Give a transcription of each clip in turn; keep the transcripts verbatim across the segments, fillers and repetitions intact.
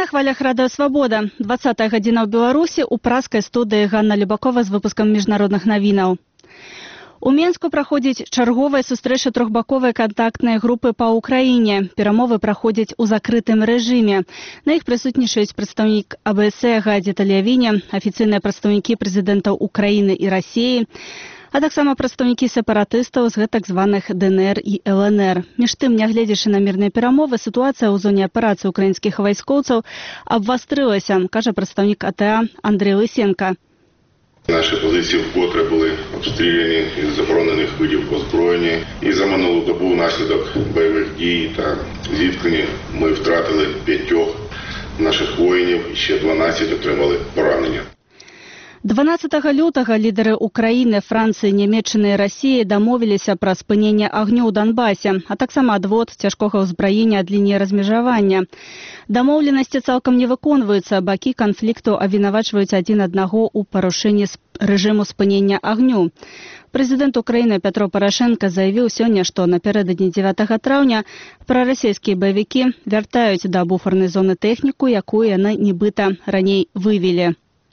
хвалях радыё «Свабода». дваццатая гадзіна ў Беларусі у праскай студыі Ганна Любакова з выпускам міжнародных навінаў. У Менску праходзіць чарговая сустрэча трохбаковай кантактнай групы па ўкраіне. Перамовы праходзяць у закрытым рэжыме. На іх прысутнічаюць прадстаўнік А Бэ Эс Э Гадзі Талявіне, афіцыйныя прадстаўнікі прэзідэнтаў Украіны і Расіі, а таксама прадстаўнікі сепаратыстаў з гэтак званых Дэ Эн Эр і Эл Эн Эр. Між тым, нягледзячы на мірныя перамовы, сітуацыя ў зоне аперацыі украінскіх вайскоўцаў абвастрылася, кажа прадстаўнік А Тэ А Андрей Лысенко. Наші позиції вкотре були обстріляні із заборонених видів озброєння. І за минулу добу внаслідок бойових дій та зіткнень ми втратили п'ятьох наших воїнів і ще дванадцять отримали поранення. дванаццатага лютага лідары Украіны, Францыі, Нямецчыны і Расіі дамовіліся пра спыненне агню ў Донбасе, а таксама адвод цяжкога ўзбраення ад лініі размежавання. Дамоўленасці цалкам не выконваюцца, бакі канфлікту абвінавачваюць адзін аднаго ў парушэнні рэжыму спынення агню. Прэзідэнт Украіны Пятро Парашенко заявіў сёння, што напярэдадні дзевятага траўня прарасійскія баевікі вяртаюць да буфернай зоны тэхніку, якую яны нібыта раней вывелі.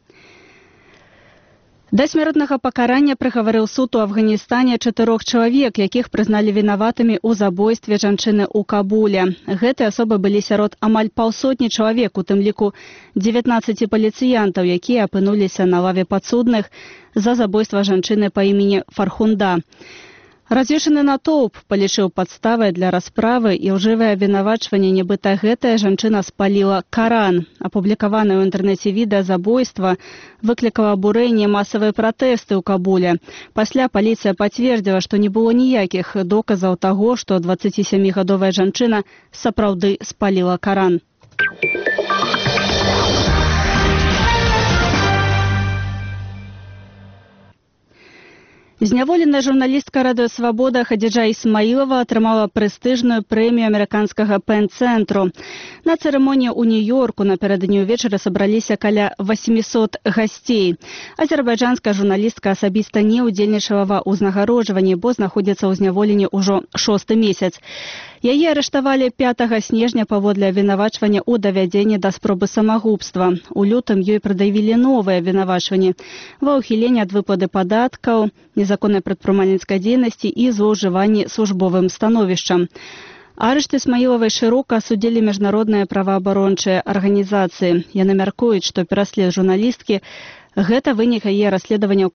Да смяротнага пакарання прыгаварыў суд у Афганістане чатырох чалавек, якіх прызналі вінаватымі ў забойстве жанчыны ў Кабуле. Гэтыя асобы былі сярод амаль паўсотні чалавек, у тым ліку дзевятнаццаці паліцыянтаў, якія апынуліся на лаве падсудных за забойства жанчыны па імені Фархунда. Раз'юшаны натоўп палічыў падставай для расправы і ўжывае абвінавачванне, нібыта гэтая жанчына спаліла Каран. Апублікаванае ў інтэрнэце відэа забойства выклікала абурэнне масавыя пратэсты ў Кабуле. Пасля паліцыя пацвердзіла, што не было ніякіх доказаў таго, што дваццацісямігадовая жанчына сапраўды спаліла Каран. Зняволеная журналістка радыё «Свабода» Хадзіджа Ісмаілова атрымала прэстыжную прэмію амерыканскага пэн-цэнтру. На цырымонію ў Нью-Йорку напярэдадні ўвечары сабраліся каля васьмісот гасцей. Азербайджанская журналістка асабіста не ўдзельнічала ва ўзнагароджванні, бо знаходзіцца ў зняволенні ўжо шосты месяц. Яе арыштавалі пятага снежня паводле абвінавачвання ў давядзенні да спробы самагубства. У лютым ёй прад'явілі новыя абвінавачванні ва ўхіленні ад выплаты падаткаў, незаконнай прадпрымальніцкай дзейнасці і злоўжыванні службовым становішчам. Арышт Ісмаілавай шырока асудзілі міжнародныя праваабарончыя арганізацыі. Яны мяркуюць, што пераслед журналісткі – гэта вынік яе расследавання